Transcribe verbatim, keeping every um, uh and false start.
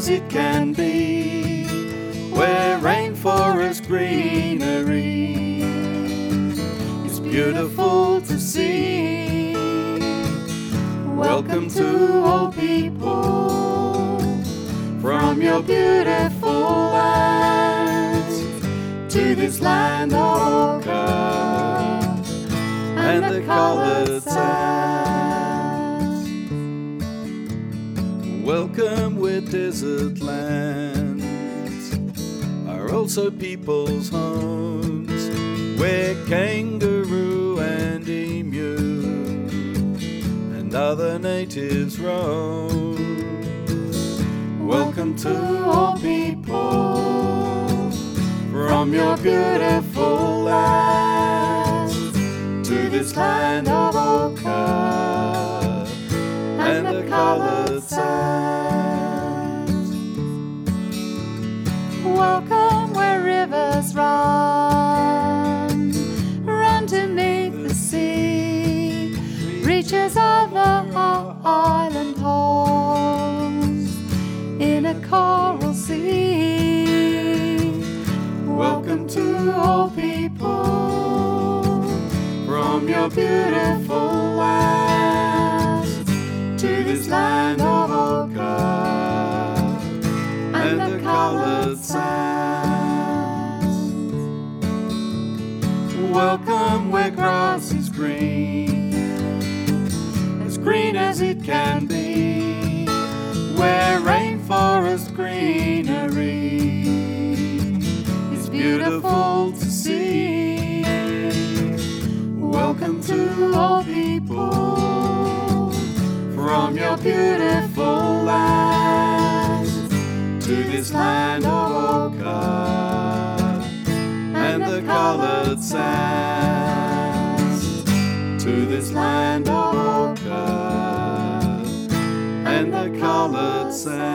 as it can be, where rainforest greenery is beautiful to see. Welcome to all people from your beautiful land to this land of ochre and the colored sands. Welcome where desert lands are also people's homes, where kangaroo and emu and other natives roam. Welcome to all people from your beautiful land to this land of ochre and the colored sands. Welcome where rivers run, run to meet the sea, reaches over our island homes in a coral sea. Welcome to all people from your beautiful land to this land of ochre and the colored sands. Welcome where grass is green, as green as it can be, where rainforest greenery is beautiful to see. Welcome to all people from your beautiful land to this land of ochre and the colored sands, to this land of ochre and the colored sands.